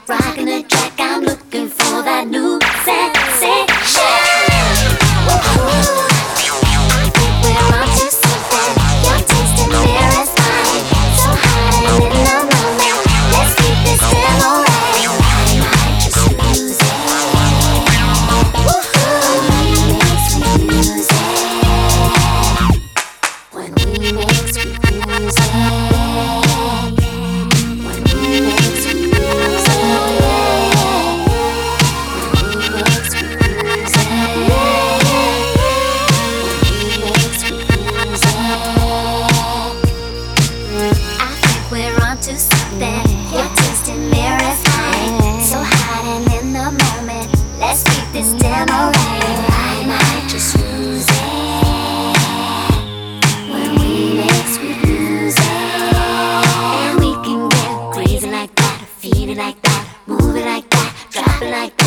rocking the track. I'm looking for that new sensation. Woo-hoo. I think we're on to something. Your taste and mirror is mine. So hot and in the moment. Let's keep this demo right. I might just lose it. Woo-hoo. Makes me lose it. When we make sweet music. When we make sweet music. When we make sweet music. When we make sweet music. I think we're onto something. Your taste and mirror is mine. So hot and in the moment. Let's keep this demo right. I might just lose it. When we make sweet music. And we can get crazy like that, feel it like that, move it like that, drop it like that.